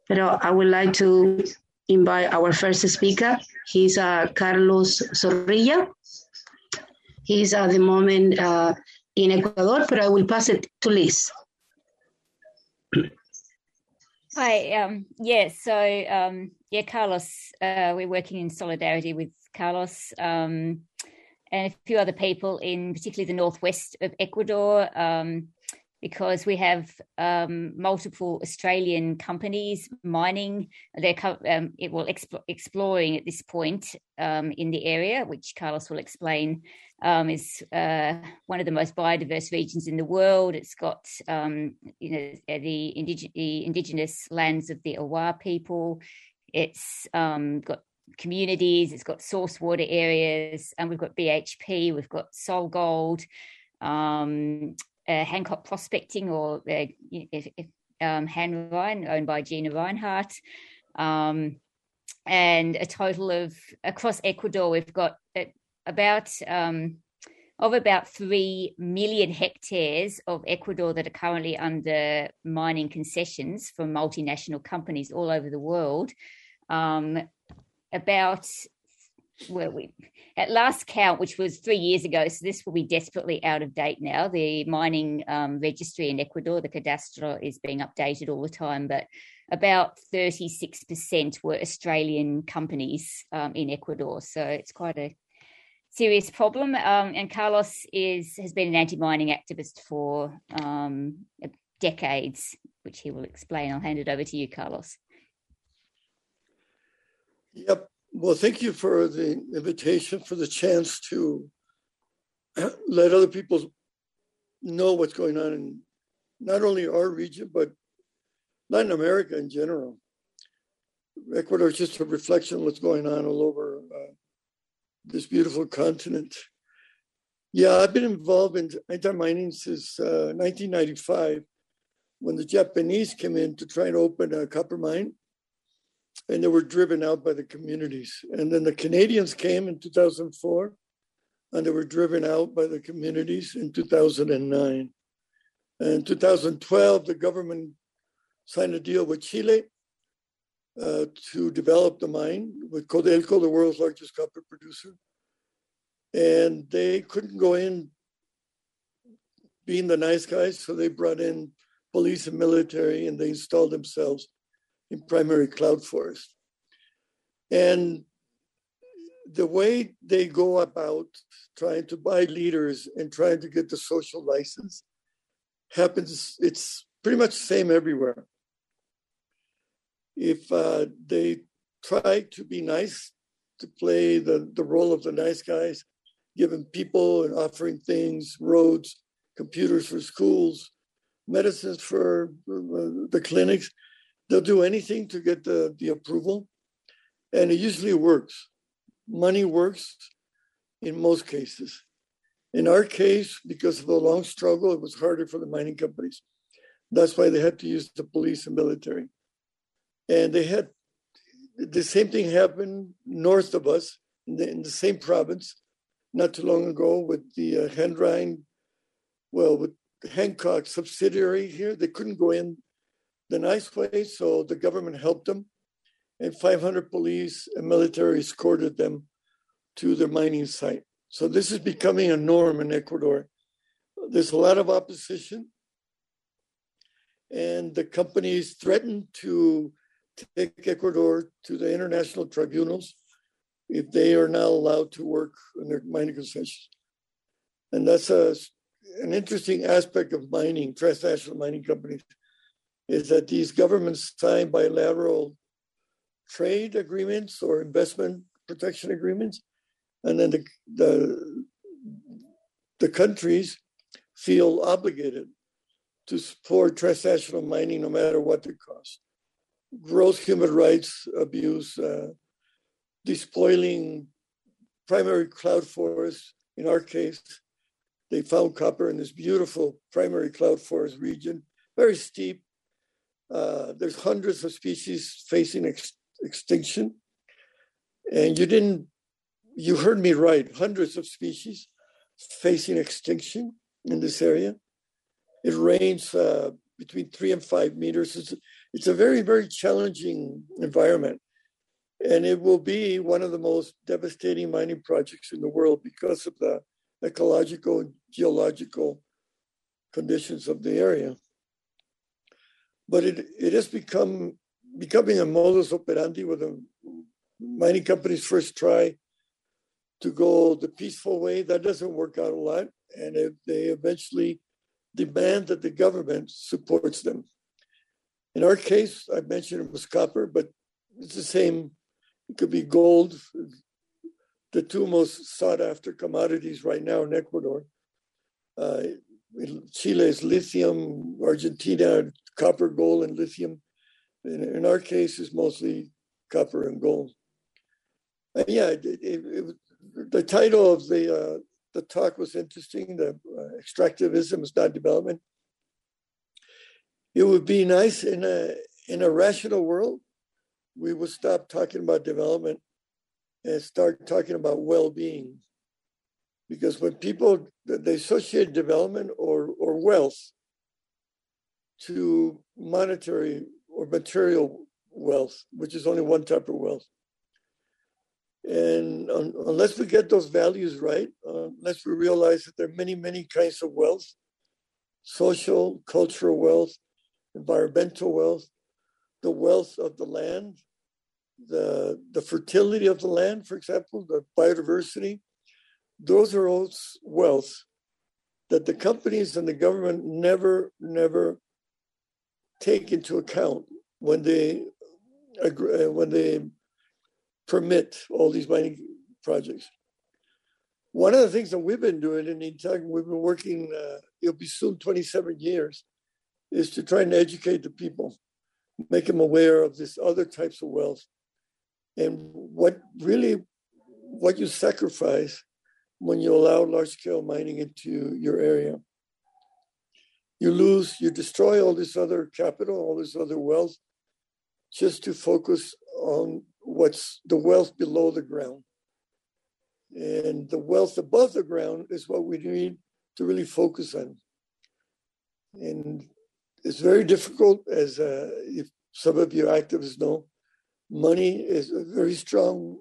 But I would like to invite our first speaker. He's Carlos Zorrilla. He's at the moment in Ecuador, but I will pass it to Liz. Hi, Carlos, we're working in solidarity with Carlos and a few other people in particularly the northwest of Ecuador, because we have multiple Australian companies mining. They're exploring at this point in the area, which Carlos will explain, is one of the most biodiverse regions in the world. It's got the indigenous lands of the Awa people. It's got communities. It's got source water areas, and we've got BHP. We've got Sol Gold. Hancock Prospecting, or Hanrine, owned by Gina Reinhardt, and a total of, across Ecuador, we've got about 3 million hectares of Ecuador that are currently under mining concessions from multinational companies all over the world. At last count, which was 3 years ago, so this will be desperately out of date now. The mining registry in Ecuador, the cadastro, is being updated all the time, but about 36% were Australian companies in Ecuador. So it's quite a serious problem. And Carlos has been an anti-mining activist for decades, which he will explain. I'll hand it over to you, Carlos. Yep. Well, thank you for the invitation, for the chance to let other people know what's going on in not only our region, but Latin America in general. Ecuador is just a reflection of what's going on all over this beautiful continent. Yeah, I've been involved in anti-mining since 1995, when the Japanese came in to try and open a copper mine. And they were driven out by the communities. And then the Canadians came in 2004, and they were driven out by the communities in 2009. And in 2012, the government signed a deal with Chile to develop the mine with Codelco, the world's largest copper producer. And they couldn't go in being the nice guys, so they brought in police and military, and they installed themselves in primary cloud forest. And the way they go about trying to buy leaders and trying to get the social license happens, it's pretty much the same everywhere. If they try to be nice, to play the role of the nice guys, giving people and offering things, roads, computers for schools, medicines for the clinics, they'll do anything to get the approval, and it usually works. Money works in most cases. In our case, because of the long struggle, it was harder for the mining companies. That's why they had to use the police and military. And they had the same thing happen north of us, in the same province, not too long ago with the with Hancock subsidiary here. They couldn't go in the nice way, so the government helped them, and 500 police and military escorted them to their mining site. So this is becoming a norm in Ecuador. There's a lot of opposition, and the companies threaten to take Ecuador to the international tribunals if they are not allowed to work in their mining concessions. And that's an interesting aspect of mining, transnational mining companies, is that these governments sign bilateral trade agreements or investment protection agreements, and then the countries feel obligated to support transnational mining no matter what the cost. Gross human rights abuse, despoiling primary cloud forests. In our case, they found copper in this beautiful primary cloud forest region, very steep. There's hundreds of species facing extinction. And you heard me right, hundreds of species facing extinction in this area. It rains between 3 and 5 meters. it's a very, very challenging environment. And it will be one of the most devastating mining projects in the world because of the ecological and geological conditions of the area. But it has becoming a modus operandi where the mining companies first try to go the peaceful way. That doesn't work out a lot. And they eventually demand that the government supports them. In our case, I mentioned it was copper, but it's the same. It could be gold, the two most sought after commodities right now in Ecuador. Chile is lithium, Argentina, copper, gold, and lithium. In our case, it's mostly copper and gold. And yeah, the title of the talk was interesting. The extractivism is not development. It would be nice in a rational world, we would stop talking about development and start talking about well-being. Because when people, they associate development or wealth to monetary or material wealth, which is only one type of wealth. And unless we get those values right, unless we realize that there are many, many kinds of wealth, social, cultural wealth, environmental wealth, the wealth of the land, the fertility of the land, for example, the biodiversity, those are all wealth that the companies and the government never take into account when they permit all these mining projects. One of the things that we've been doing in Intag, we've been working, it'll be soon 27 years, is to try and educate the people, make them aware of this other types of wealth and what you sacrifice when you allow large-scale mining into your area. You destroy all this other capital, all this other wealth, just to focus on what's the wealth below the ground. And the wealth above the ground is what we need to really focus on. And it's very difficult, as if some of you activists know, money is a very strong,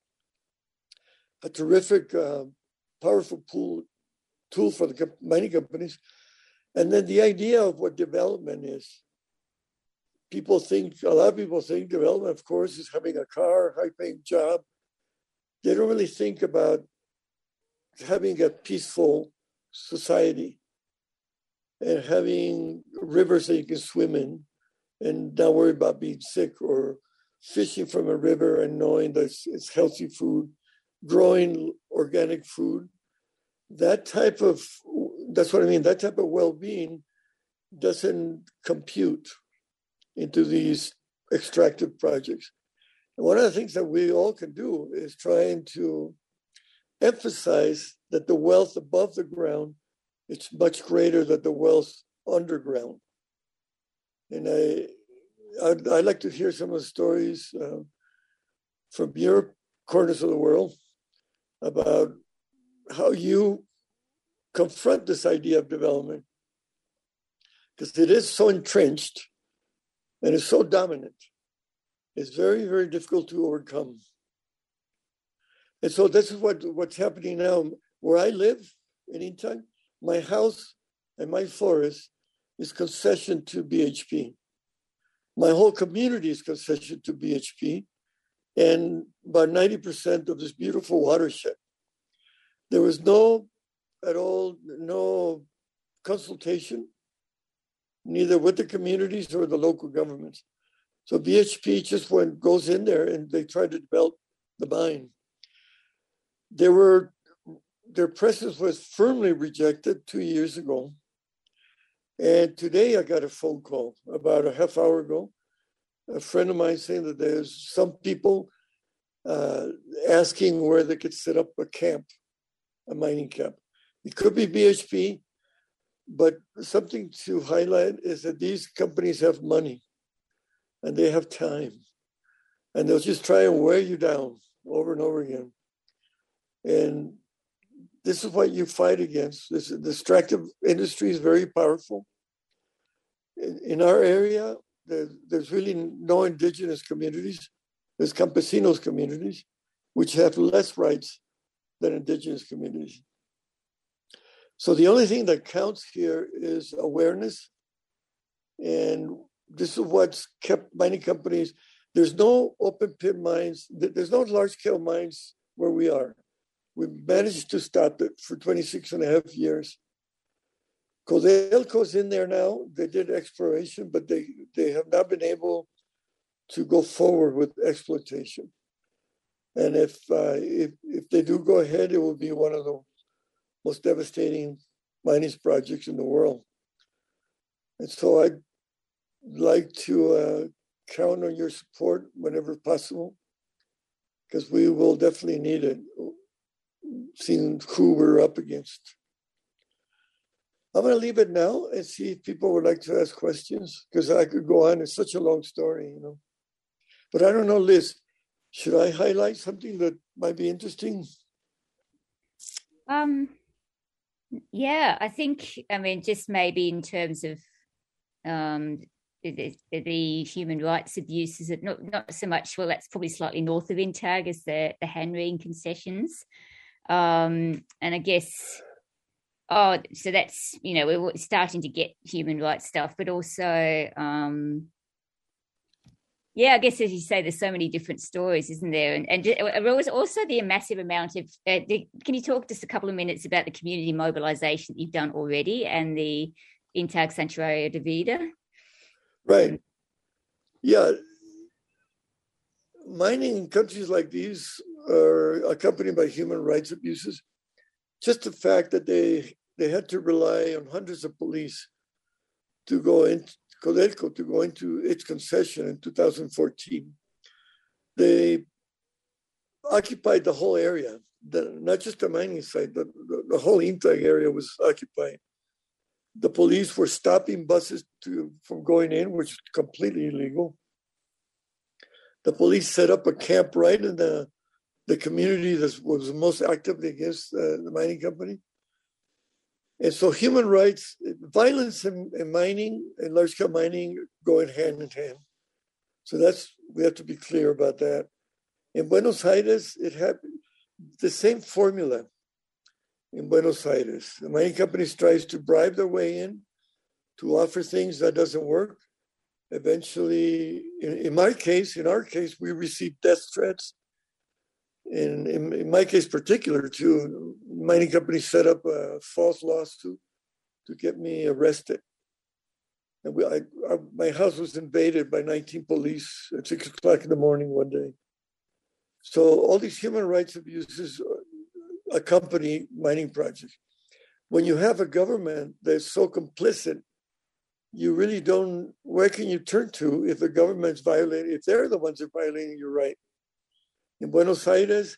a terrific, powerful tool for the mining companies. And then the idea of what development is. A lot of people think development, of course, is having a car, high-paying job. They don't really think about having a peaceful society and having rivers that you can swim in and not worry about being sick, or fishing from a river and knowing that it's healthy food, growing organic food. That's what I mean. That type of well-being doesn't compute into these extractive projects. And one of the things that we all can do is trying to emphasize that the wealth above the ground, it's much greater than the wealth underground. And I'd like to hear some of the stories from your corners of the world about how you confront this idea of development, because it is so entrenched and it's so dominant. It's very, very difficult to overcome. And so this is what's happening now. Where I live in Intag, my house and my forest is concession to BHP. My whole community is concession to BHP, and about 90% of this beautiful watershed. There was no consultation, neither with the communities or the local governments. So BHP just goes in there and they try to develop the mine. Their presence was firmly rejected 2 years ago. And today I got a phone call about a half hour ago, a friend of mine saying that there's some people asking where they could set up a mining camp. It could be BHP, but something to highlight is that these companies have money and they have time, and they'll just try and wear you down over and over again. And this is what you fight against. This extractive industry is very powerful. In our area, there's really no indigenous communities. There's campesinos communities, which have less rights than indigenous communities. So the only thing that counts here is awareness. And this is what's kept mining companies. There's no open pit mines. There's no large scale mines where we are. We managed to stop it for 26 and a half years. Codelco's in there now. They did exploration, but they have not been able to go forward with exploitation. And if they do go ahead, it will be one of the most devastating mining projects in the world. And so I'd like to count on your support whenever possible, because we will definitely need it, seeing who we're up against. I'm going to leave it now and see if people would like to ask questions, because I could go on. It's such a long story, you know. But I don't know, Liz, should I highlight something that might be interesting? Yeah, I think, I mean, just maybe in terms of the human rights abuses, not so much, well, that's probably slightly north of Intag as the Hanreen concessions. And I guess, so that's, you know, we're starting to get human rights stuff, but also, yeah, I guess as you say, there's so many different stories, isn't there? And also the massive amount of, can you talk just a couple of minutes about the community mobilization that you've done already and the Intag Santuario de Vida? Right. Yeah. Mining in countries like these are accompanied by human rights abuses. Just the fact that they had to rely on hundreds of police to go in, Codelco to go into its concession in 2014. They occupied the whole area, not just the mining site, the whole Intag area was occupied. The police were stopping buses from going in, which is completely illegal. The police set up a camp right in the community that was most actively against the mining company. And so human rights, violence in mining and large-scale mining go hand in hand. So we have to be clear about that. In Buenos Aires, it had the same formula. In Buenos Aires, the mining companies tries to bribe their way in to offer things that doesn't work. Eventually, in our case, we received death threats. And in my case particular, too, mining companies set up a false lawsuit to get me arrested. And my house was invaded by 19 police at 6 o'clock in the morning one day. So all these human rights abuses accompany mining projects. When you have a government that's so complicit, you really don't, where can you turn to if the government's violating, if they're the ones that are violating your right? In Buenos Aires,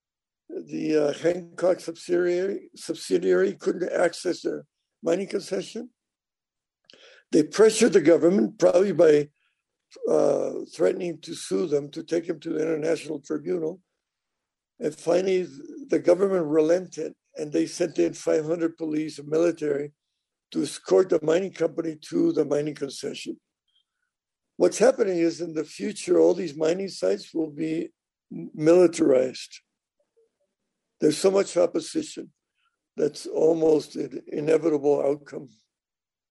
the Hancock subsidiary couldn't access their mining concession. They pressured the government, probably by threatening to sue them, to take them to the International Tribunal. And finally, the government relented, and they sent in 500 police and military to escort the mining company to the mining concession. What's happening is in the future, all these mining sites will be militarized. There's so much opposition. That's almost an inevitable outcome.